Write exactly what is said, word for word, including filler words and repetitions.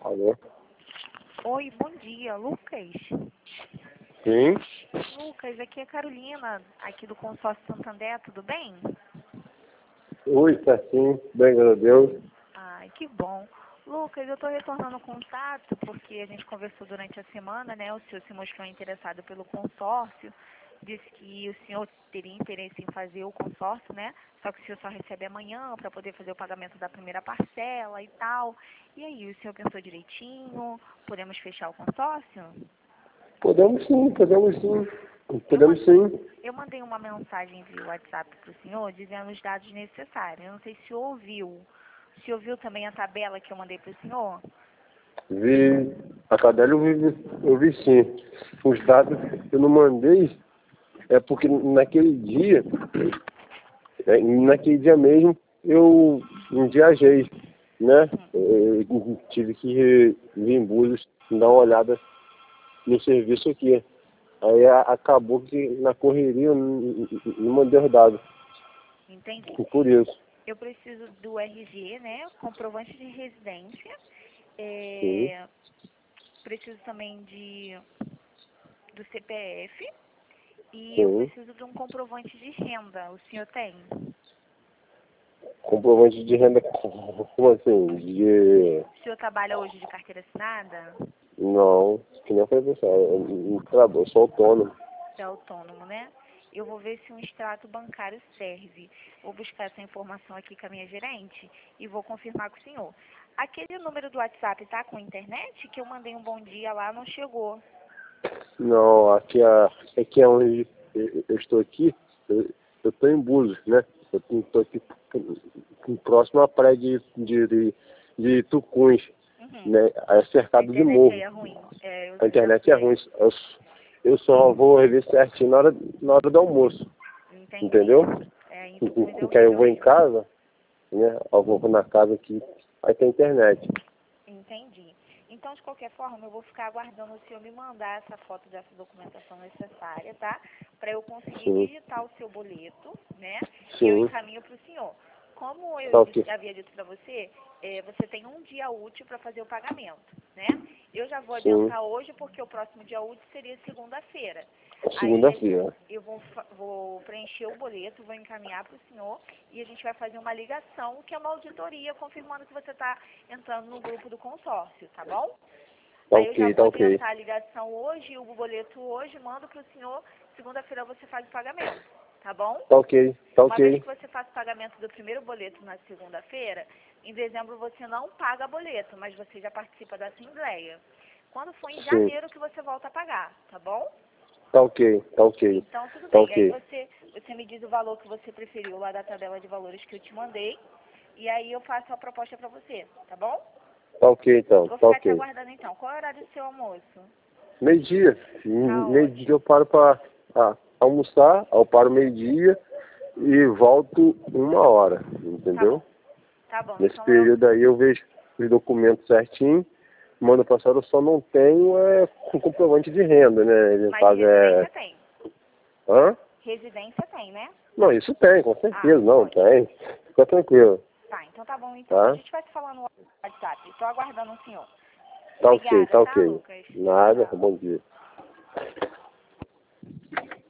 Alô? Oi, bom dia, Lucas. Sim? Lucas, aqui é Carolina, aqui do Consórcio Santander, tudo bem? Oi, tá sim. Bem, graças a Deus. Ai, que bom. Lucas, eu estou retornando o contato porque a gente conversou durante a semana, né? O senhor se mostrou interessado pelo consórcio, disse que o senhor teria interesse em fazer o consórcio, né? Só que o senhor só recebe amanhã para poder fazer o pagamento da primeira parcela e tal. E aí, o senhor pensou direitinho? Podemos fechar o consórcio? Podemos sim, podemos sim. Eu, Podemos sim. eu mandei uma mensagem via WhatsApp para o senhor dizendo os dados necessários. Eu não sei se o senhor ouviu. O senhor viu também a tabela que eu mandei para o senhor? Vi. A tabela eu vi, eu vi sim. Os dados eu não mandei, é porque naquele dia, é, naquele dia mesmo, eu viajei, né? Eu tive que ir em Búzios dar uma olhada no serviço aqui. Aí a- acabou que na correria eu não, não mandei os dados. Entendi. Por isso. Eu preciso do R G, né? Comprovante de residência. Sim. É, preciso também de do C P F. E eu Sim. preciso de um comprovante de renda. O senhor tem? Comprovante de renda, como assim? De... O senhor trabalha hoje de carteira assinada? Não, que nem eu falei pra você, eu não trabalho, eu sou autônomo. Você é autônomo, né? Eu vou ver se um extrato bancário serve. Vou buscar essa informação aqui com a minha gerente e vou confirmar com o senhor. Aquele número do WhatsApp tá com internet? Que eu mandei um bom dia lá, não chegou. Não, aqui, é, aqui é onde eu eu estou aqui, eu eu estou em Búzios, né? Eu estou aqui próximo à praia de, de, de, de Tucuns, Uhum. né? É A cercado de internet aí morro. é ruim. É, eu A já internet é sei. ruim, eu, eu só vou rever certinho na hora, na hora do almoço, Entendi. entendeu? É, em Tucuns é Porque aí eu horrível vou em mesmo. casa, né? Eu vou na casa aqui, aí tem internet. Entendi. Então, de qualquer forma, eu vou ficar aguardando o senhor me mandar essa foto dessa documentação necessária, tá? Para eu conseguir Sim, digitar o seu boleto, né? E eu sim, encaminho para o senhor. Como eu tá ok. disse- havia dito para você, eh, você tem um dia útil para fazer o pagamento, né? Eu já vou Sim, adiantar hoje porque o próximo dia útil seria segunda-feira. Aí a gen- segunda-feira. eu vou, fa- vou preencher o boleto, vou encaminhar para o senhor e a gente vai fazer uma ligação, que é uma auditoria, confirmando que você está entrando no grupo do consórcio, tá bom? Tá Aí eu já ok, vou tá ok. adiantar a ligação hoje, o boleto hoje, mando para o senhor, segunda-feira você faz o pagamento, tá bom? Tá ok, tá Uma vez ok. que você faz o pagamento do primeiro boleto na segunda-feira, em dezembro você não paga boleto, mas você já participa da assembleia. Quando for em Sim, janeiro que você volta a pagar, tá bom? tá ok, tá ok, Então tudo tá bem. Aí ok. você, você me diz o valor que você preferiu lá da tabela de valores que eu te mandei, e aí eu faço a proposta para você, tá bom? Tá ok então, Vou tá ficar te ok. aguardando então. Qual é o horário do seu almoço? Meio-dia. Tá Meio-dia eu ótimo. paro pra ah, almoçar, eu paro meio-dia e volto uma hora, Tá entendeu? bom. Tá bom. Nesse Então eu. período aí eu vejo os documentos certinho. Semana passada eu só não tenho é, com comprovante de renda, né? No Mas caso é. residência tem. Hã? Residência tem, né? Não, isso tem, com Ah, certeza, não, ótimo. tem. Fica tranquilo, Tá, então tá bom então. A tá? gente vai se falando no WhatsApp. Tô aguardando o senhor. Tá ok, Obrigada, tá tá, ok. Lucas? Tchau, Nada, tchau. bom dia.